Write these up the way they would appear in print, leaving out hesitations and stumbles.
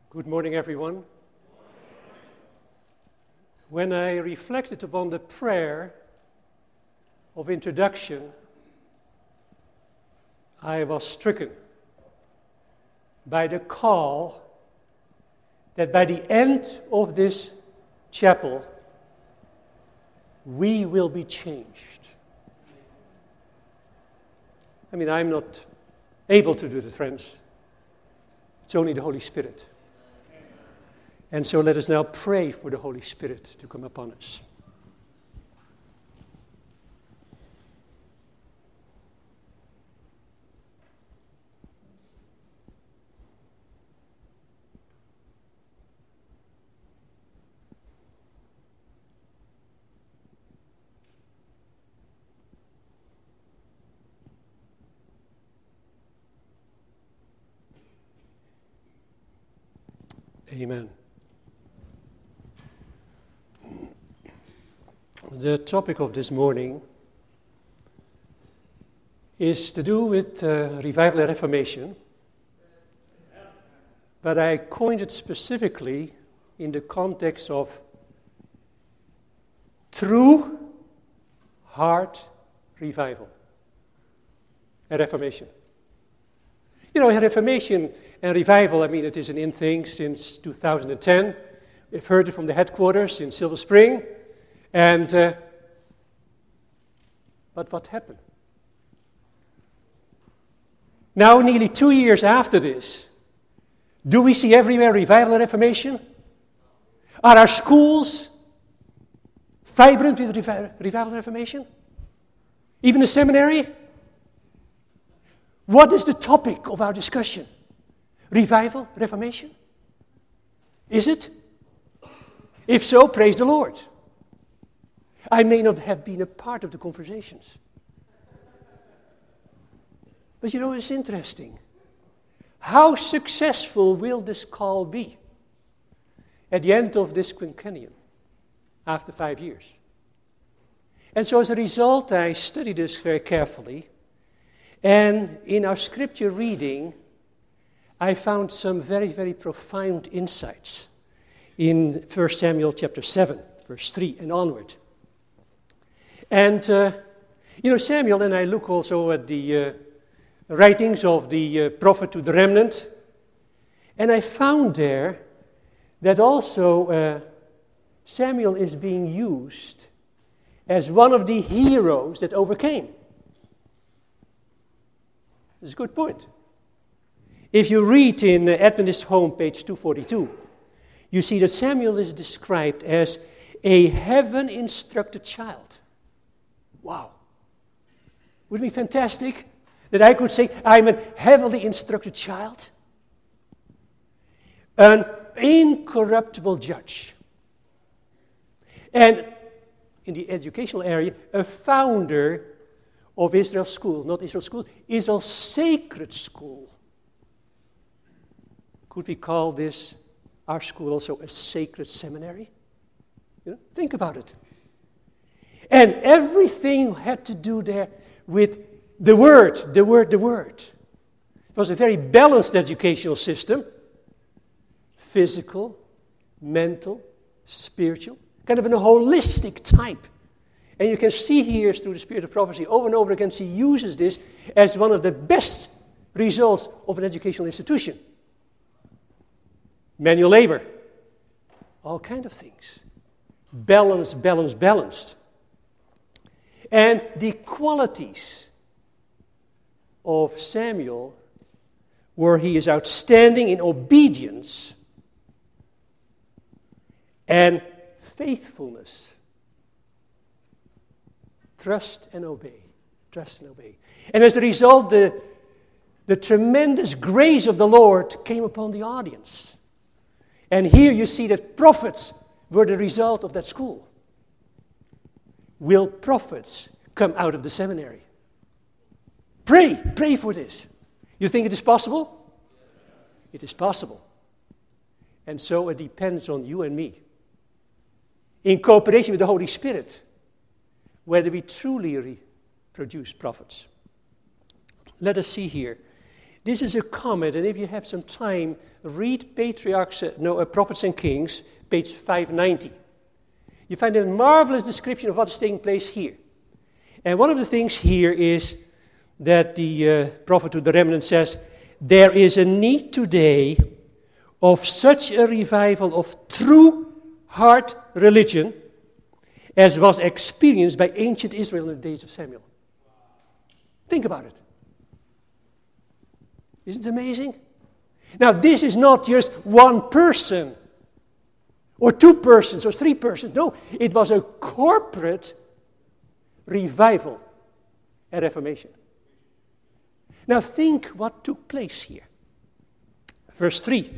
Good morning, everyone. When I reflected upon the prayer of introduction, I was stricken by the call that by the end of this chapel, we will be changed. I mean, I'm not able to do that, friends. It's only the Holy Spirit. And so let us now pray for the Holy Spirit to come upon us. Amen. The topic of this morning is to do with revival and reformation, but I coined it specifically in the context of true heart revival and reformation. You know, reformation and revival, I mean, it is an in thing since 2010. We've heard it from the headquarters in Silver Spring. And, but what happened? Now, nearly 2 years after this, do we see everywhere revival and reformation? Are our schools vibrant with revival and reformation? Even the seminary? What is the topic of our discussion? Revival, reformation? Is it? If so, praise the Lord. I may not have been a part of the conversations. But you know, it's interesting. How successful will this call be at the end of this quinquennium, after 5 years? And so as a result, I studied this very carefully. And in our scripture reading, I found some very, very profound insights in 1 Samuel chapter 7, verse 3 and onward. And, Samuel, and I look also at the writings of the prophet to the remnant, and I found there that also Samuel is being used as one of the heroes that overcame. That's a good point. If you read in Adventist Home, page 242, you see that Samuel is described as a heaven-instructed child. Wow. Wouldn't it be fantastic that I could say I'm a heavily instructed child? An incorruptible judge. And in the educational area, a founder of Israel's school, not Israel's school, Israel's sacred school. Could we call this, our school, also a sacred seminary? You know, think about it. And everything had to do there with the word. It was a very balanced educational system. Physical, mental, spiritual, kind of in a holistic type. And you can see here through the spirit of prophecy, over and over again, he uses this as one of the best results of an educational institution. Manual labor, all kind of things. Balanced. And the qualities of Samuel were he is outstanding in obedience and faithfulness. Trust and obey. And as a result, the tremendous grace of the Lord came upon the audience. And here you see that prophets were the result of that school. Will prophets come out of the seminary? Pray for this. You think it is possible? It is possible. And so it depends on you and me, in cooperation with the Holy Spirit, whether we truly produce prophets. Let us see here This is a comment, and if you have some time, read Prophets and Kings, page 590. You find a marvelous description of what is taking place here. And one of the things here is that the prophet to the remnant says, there is a need today of such a revival of true heart religion as was experienced by ancient Israel in the days of Samuel. Think about it. Isn't it amazing? Now, this is not just one person, or two persons, or three persons. No, it was a corporate revival and reformation. Now, think what took place here. Verse 3.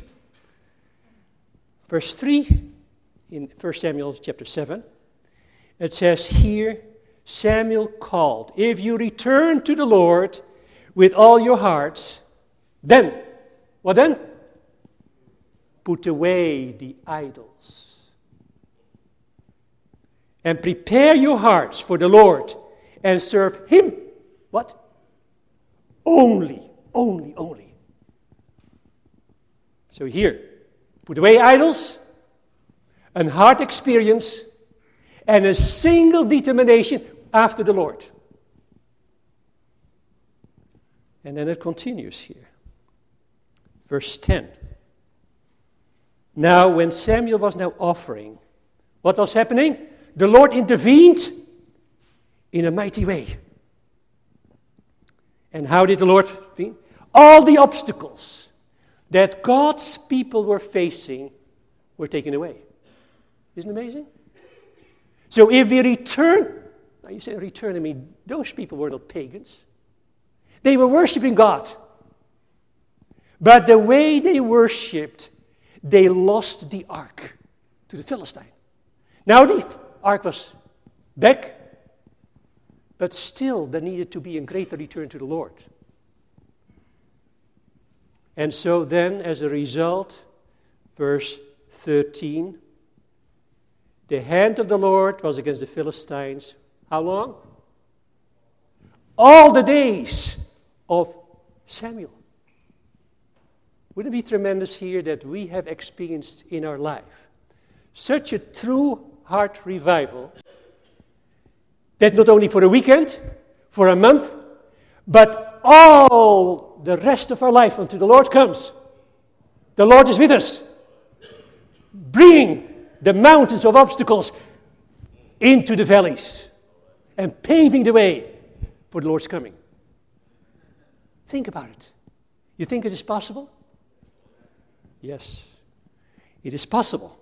Verse 3 in 1 Samuel chapter 7, it says here, Samuel called, if you return to the Lord with all your hearts, then, what then? Put away the idols. And prepare your hearts for the Lord and serve Him. What? Only. So here, put away idols, a heart experience, and a single determination after the Lord. And then it continues here. Verse 10. Now, when Samuel was now offering, what was happening? The Lord intervened in a mighty way. And how did the Lord intervene? All the obstacles that God's people were facing were taken away. Isn't it amazing? So if we return, now you say return, I mean, those people were not pagans. They were worshiping God. But the way they worshipped, they lost the ark to the Philistine. Now the ark was back, but still there needed to be a greater return to the Lord. And so then, as a result, verse 13, the hand of the Lord was against the Philistines. How long? All the days of Samuel. Wouldn't it be tremendous here that we have experienced in our life such a true heart revival that not only for a weekend, for a month, but all the rest of our life until the Lord comes. The Lord is with us, bringing the mountains of obstacles into the valleys and paving the way for the Lord's coming. Think about it. You think it is possible? Yes, it is possible.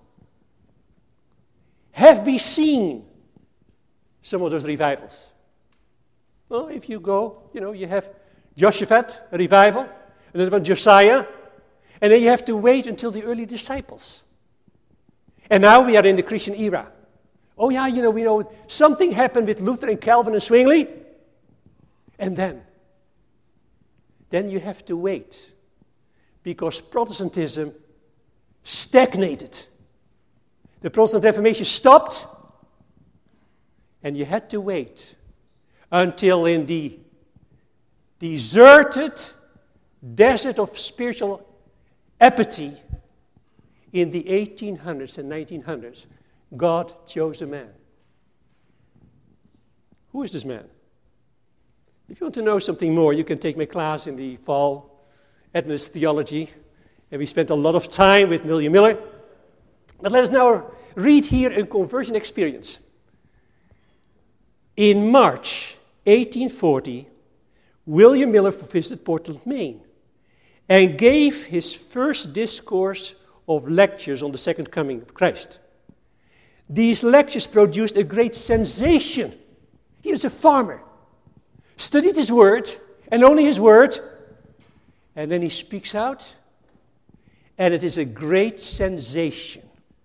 Have we seen some of those revivals? Well, if you go, you have Jehoshaphat, a revival, and then Josiah, and then you have to wait until the early disciples. And now we are in the Christian era. Oh yeah, we know something happened with Luther and Calvin and Zwingli, and then you have to wait, because Protestantism stagnated. The Protestant Reformation stopped, and you had to wait until in the deserted desert of spiritual apathy in the 1800s and 1900s, God chose a man. Who is this man? If you want to know something more, you can take my class in the fall, Adventist Theology, and we spent a lot of time with William Miller. But let us now read here a conversion experience. In March 1840, William Miller visited Portland, Maine, and gave his first discourse of lectures on the second coming of Christ. These lectures produced a great sensation. He is a farmer, studied his word, and only his word, and then he speaks out, and it is a great sensation.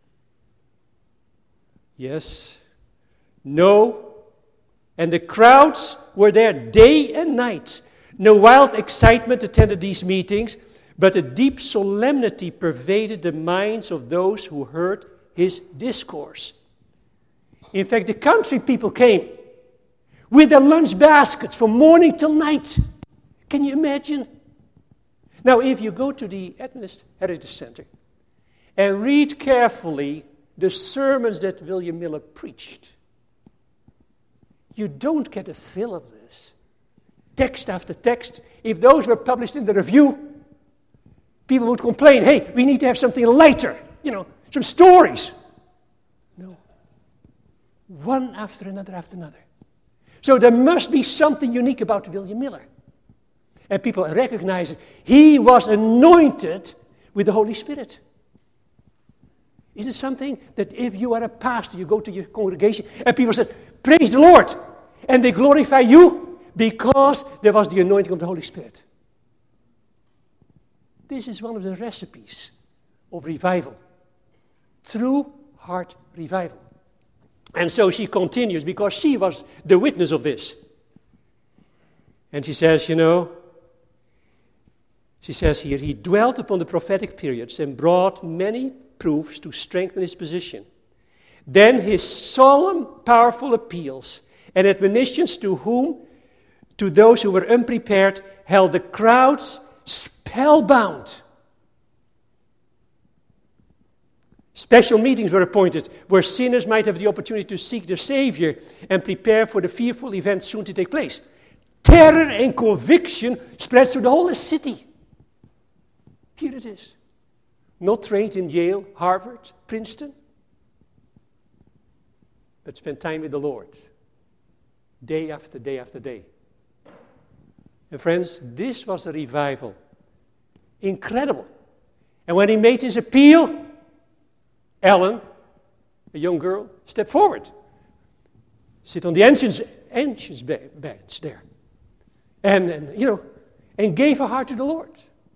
Yes, no, and the crowds were there day and night. No wild excitement attended these meetings, but a deep solemnity pervaded the minds of those who heard his discourse. In fact, the country people came with their lunch baskets from morning till night. Can you imagine? Now, if you go to the Adventist Heritage Center and read carefully the sermons that William Miller preached, you don't get a thrill of this. Text after text. If those were published in the review, people would complain, hey, we need to have something lighter, some stories. No. One after another after another. So there must be something unique about William Miller. And people recognize it. He was anointed with the Holy Spirit. Is it something that if you are a pastor, you go to your congregation, and people say, praise the Lord, and they glorify you because there was the anointing of the Holy Spirit. This is one of the recipes of revival. True heart revival. And so she continues because she was the witness of this. And she says, she says here, he dwelt upon the prophetic periods and brought many proofs to strengthen his position. Then his solemn, powerful appeals and admonitions to those who were unprepared, held the crowds spellbound. Special meetings were appointed where sinners might have the opportunity to seek their Savior and prepare for the fearful events soon to take place. Terror and conviction spread through the whole city. Here it is. Not trained in Yale, Harvard, Princeton, but spent time with the Lord. Day after day after day. And friends, this was a revival. Incredible. And when he made his appeal, Ellen, a young girl, stepped forward. Sit on the entrance bench there. And gave her heart to the Lord.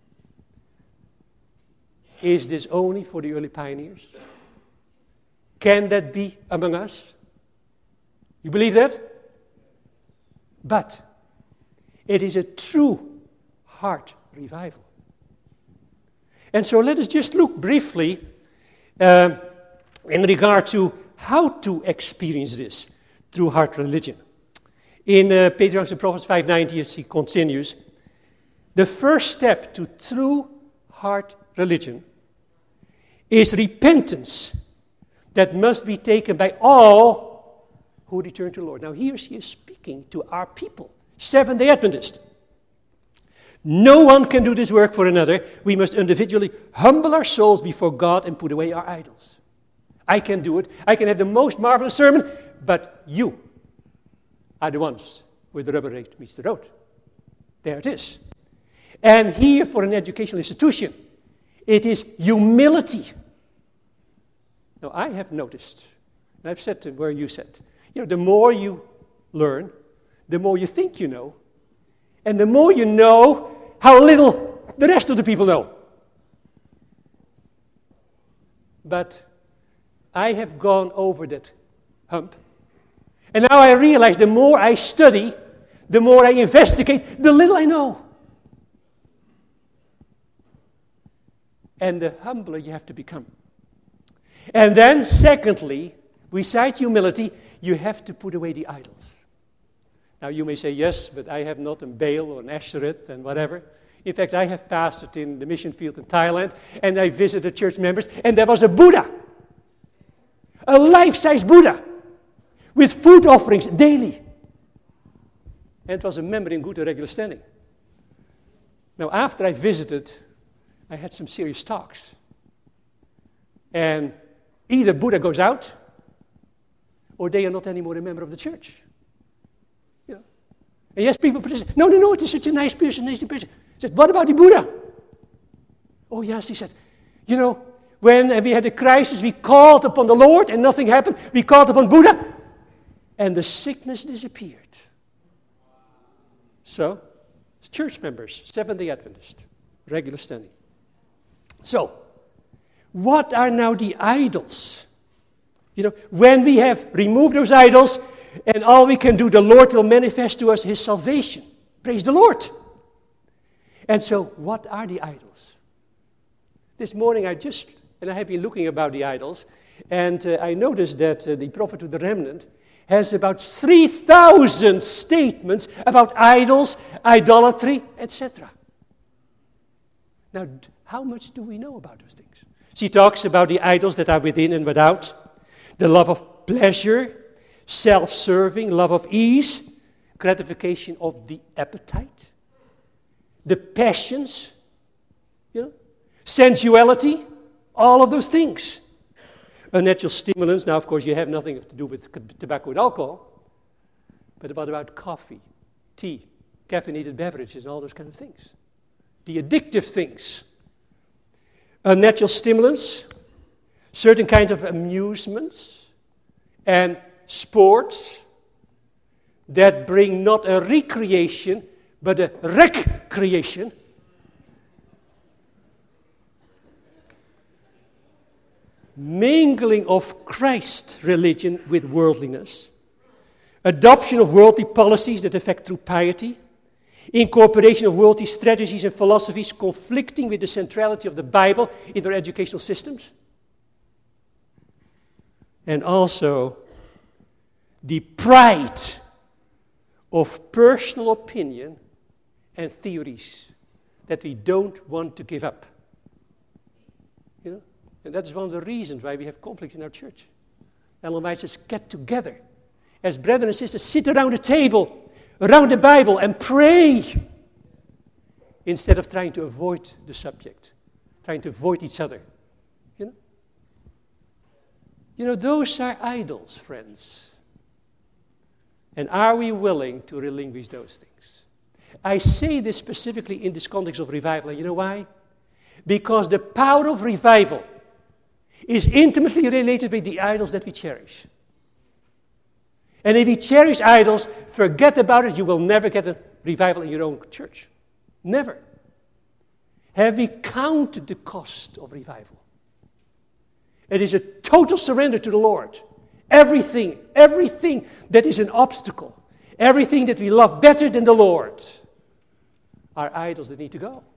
Is this only for the early pioneers? Can that be among us? You believe that? But it is a true heart revival. And so let us just look briefly in regard to how to experience this through heart religion. In Patriarchs and Prophets 5:90, as he continues, the first step to true heart religion is repentance that must be taken by all who return to the Lord. Now here she is speaking to our people, Seventh-day Adventists. No one can do this work for another. We must individually humble our souls before God and put away our idols. I can do it. I can have the most marvelous sermon, but you are the ones where the rubber meets the road. There it is. And here for an educational institution, it is humility. Now, I have noticed, and I've said to where you said, the more you learn, the more you think you know, and the more you know how little the rest of the people know. But I have gone over that hump, and now I realize the more I study, the more I investigate, the little I know. And the humbler you have to become. And then, secondly, besides humility, you have to put away the idols. Now, you may say, yes, but I have not a Baal or an Ashereth and whatever. In fact, I have pastored in the mission field in Thailand, and I visited church members, and there was a Buddha, a life-size Buddha, with food offerings daily. And it was a member in good and regular standing. Now, after I visited, I had some serious talks. And either Buddha goes out, or they are not anymore a member of the church. And yes, people say, no, it is such a nice person. I said, what about the Buddha? Oh, yes, he said, when we had a crisis, we called upon the Lord and nothing happened. We called upon Buddha, and the sickness disappeared. So, church members, Seventh-day Adventist, regular standing. So, what are now the idols? When we have removed those idols, and all we can do, the Lord will manifest to us His salvation. Praise the Lord. And so, what are the idols? This morning I have been looking about the idols, and I noticed that the Prophet of the Remnant has about 3,000 statements about idols, idolatry, etc. Now, how much do we know about those things? She talks about the idols that are within and without, the love of pleasure, self-serving, love of ease, gratification of the appetite, the passions, sensuality, all of those things. Unnatural stimulants. Now, of course, you have nothing to do with tobacco and alcohol, but what about coffee, tea, caffeinated beverages, and all those kind of things? The addictive things. Unnatural stimulants, certain kinds of amusements, and sports that bring not a recreation, but a recreation. Mingling of Christ religion with worldliness. Adoption of worldly policies that affect true piety. Incorporation of worldly strategies and philosophies conflicting with the centrality of the Bible in their educational systems. And also the pride of personal opinion and theories that we don't want to give up. And that's one of the reasons why we have conflict in our church. Ellen White says, get together as brethren and sisters, sit around a table, around the Bible, and pray instead of trying to avoid the subject, trying to avoid each other. Those are idols, friends. And are we willing to relinquish those things? I say this specifically in this context of revival. And you know why? Because the power of revival is intimately related with the idols that we cherish. And if you cherish idols, forget about it. You will never get a revival in your own church. Never. Have we counted the cost of revival? It is a total surrender to the Lord. Everything that is an obstacle, everything that we love better than the Lord, are idols that need to go.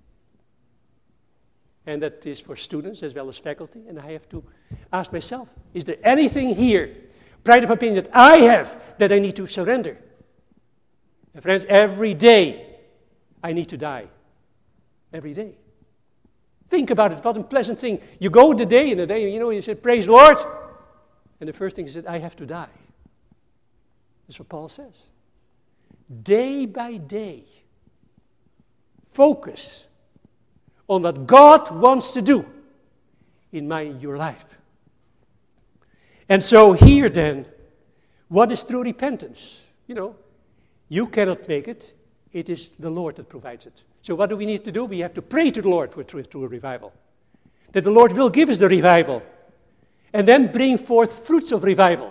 And that is for students as well as faculty. And I have to ask myself, is there anything here, pride of opinion, that I have that I need to surrender? And friends, every day I need to die. Every day. Think about it, what a pleasant thing. You go the day, you said, praise the Lord. And the first thing is that I have to die. That's what Paul says. Day by day, focus on what God wants to do in your life. And so here then, what is true repentance? You cannot make it. It is the Lord that provides it. So what do we need to do? We have to pray to the Lord for true revival. That the Lord will give us the revival. And then bring forth fruits of revival.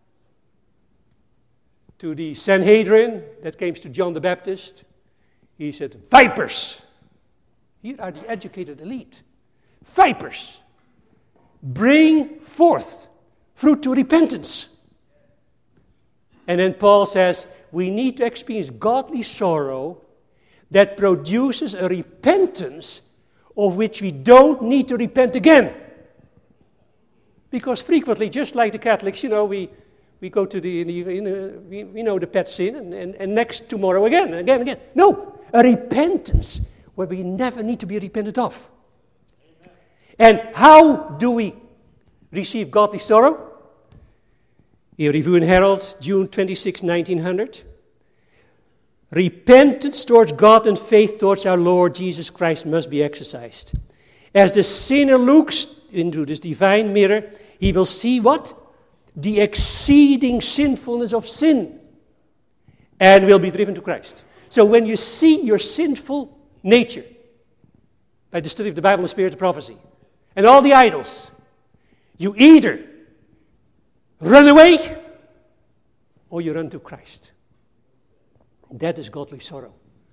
To the Sanhedrin that came to John the Baptist, he said, vipers. Here are the educated elite. Vipers. Bring forth fruit to repentance. And then Paul says, we need to experience godly sorrow that produces a repentance of which we don't need to repent again. Because frequently, just like the Catholics, we go to we know the pet sin, and next tomorrow again, and again, and again. No, a repentance where we never need to be repented of. Amen. And how do we receive godly sorrow? Here, Review and Herald, June 26, 1900. Repentance towards God and faith towards our Lord Jesus Christ must be exercised. As the sinner looks into this divine mirror, he will see what? The exceeding sinfulness of sin, and will be driven to Christ. So when you see your sinful nature, by the study of the Bible, the Spirit, the prophecy, and all the idols, you either run away or you run to Christ. That is godly sorrow.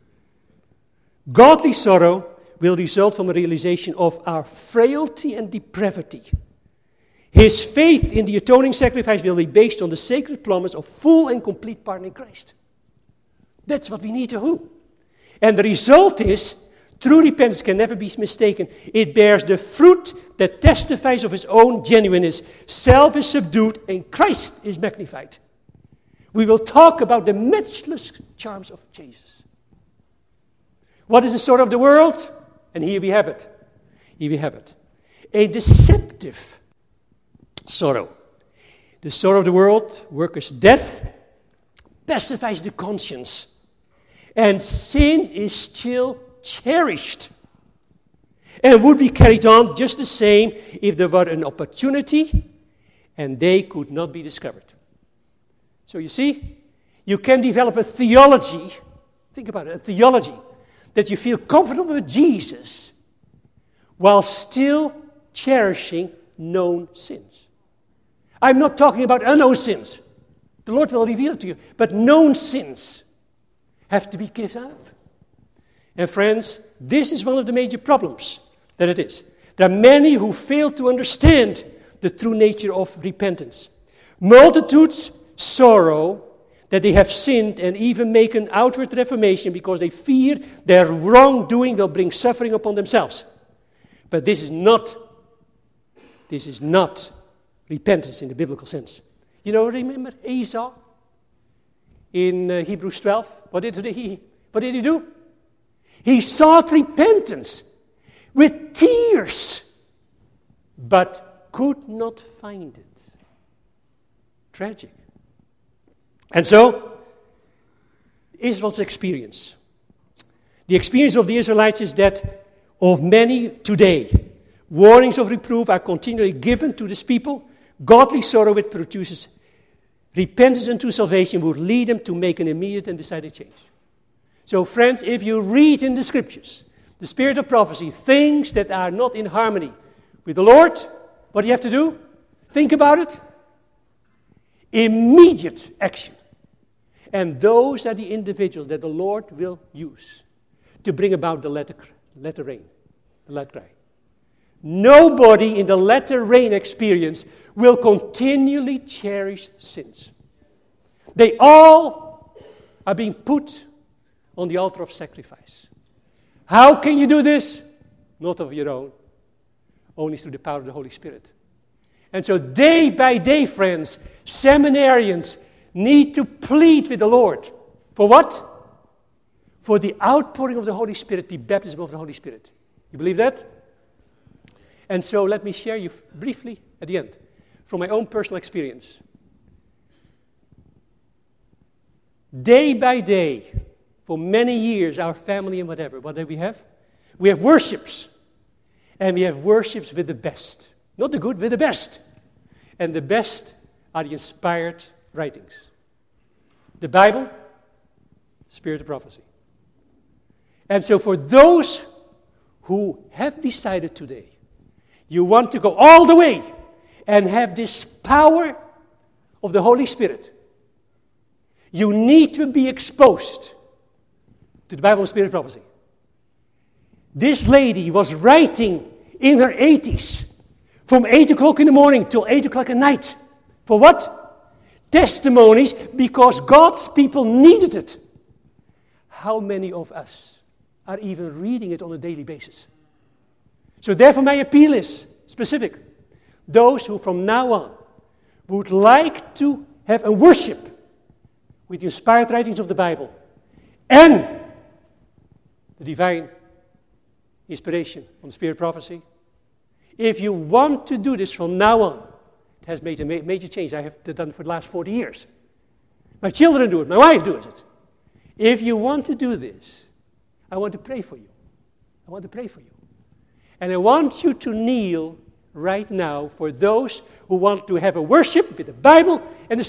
Godly sorrow will result from a realization of our frailty and depravity. His faith in the atoning sacrifice will be based on the sacred promise of full and complete pardon in Christ. That's what we need to do. And the result is, true repentance can never be mistaken. It bears the fruit that testifies of his own genuineness. Self is subdued and Christ is magnified. We will talk about the matchless charms of Jesus. What is the story of the world? And here we have it. Here we have it. A deceptive sorrow. The sorrow of the world workers death, pacifies the conscience, and sin is still cherished and would be carried on just the same if there were an opportunity and they could not be discovered. So you see, you can develop a theology, think about it, a theology that you feel comfortable with Jesus while still cherishing known sins. I'm not talking about unknown sins. The Lord will reveal it to you. But known sins have to be given up. And friends, this is one of the major problems that it is. There are many who fail to understand the true nature of repentance. Multitudes sorrow that they have sinned and even make an outward reformation because they fear their wrongdoing will bring suffering upon themselves. But this is not repentance in the biblical sense. You know, remember Esau in Hebrews 12? What did he do? He sought repentance with tears, but could not find it. Tragic. And so, Israel's experience. The experience of the Israelites is that of many today, warnings of reproof are continually given to this people. Godly sorrow it produces repentance unto salvation would lead them to make an immediate and decided change. So friends, if you read in the scriptures, the spirit of prophecy, things that are not in harmony with the Lord, what do you have to do? Think about it. Immediate action. And those are the individuals that the Lord will use to bring about the latter rain, the latter cry. Nobody in the latter rain experience will continually cherish sins. They all are being put on the altar of sacrifice. How can you do this? Not of your own, only through the power of the Holy Spirit. And so day by day, friends, seminarians need to plead with the Lord. For what? For the outpouring of the Holy Spirit, the baptism of the Holy Spirit. You believe that? And so let me share you briefly at the end from my own personal experience. Day by day, for many years, our family and whatever, what do we have? We have worships. And we have worships with the best. Not the good, with the best. And the best are the inspired writings. The Bible, spirit of prophecy. And so for those who have decided today, you want to go all the way and have this power of the Holy Spirit, you need to be exposed to the Bible and spirit of prophecy. This lady was writing in her 80s from 8 o'clock in the morning till 8 o'clock at night. For what? Testimonies, because God's people needed it. How many of us are even reading it on a daily basis? So therefore my appeal is specific. Those who from now on would like to have a worship with the inspired writings of the Bible and the divine inspiration from the spirit of prophecy, if you want to do this from now on, it has made a major change. I have done it for the last 40 years. My children do it. My wife does it. If you want to do this, I want to pray for you. I want to pray for you. And I want you to kneel right now for those who want to have a worship with the Bible and the